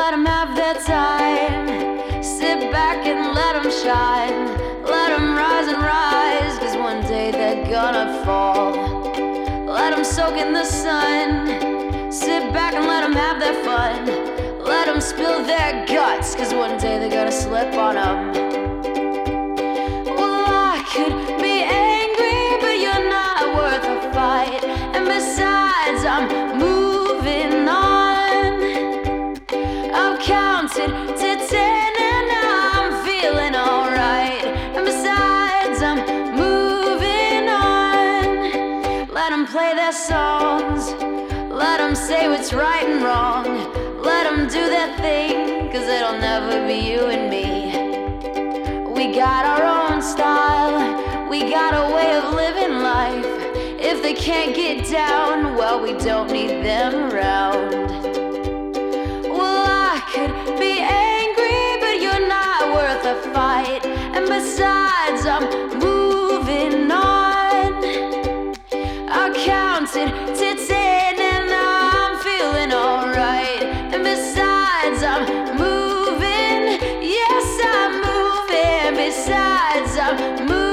Let them have their time. Sit back and let them shine. Let them rise and rise, 'cause one day they're gonna fall. Let them soak in the sun. Sit back and let them have their fun. Let them spill their guts, 'cause one day they're gonna slip on them. Well, I could be angry, but you're not worth a fight. And besides, I'm moving on. I've counted to 10 and I'm feeling alright. And besides, I'm moving on. Let them play their songs. Let them say what's right and wrong. Let them do their thing, 'cause it'll never be you and me. We got our own style. We got a way of living life. If they can't get down, well, we don't need them around. Well, I could be angry, but you're not worth a fight. And besides, I'm moving on. I counted to 10 and I'm feeling alright. And besides, I'm moving. Yes, I'm moving. Besides, I'm moving.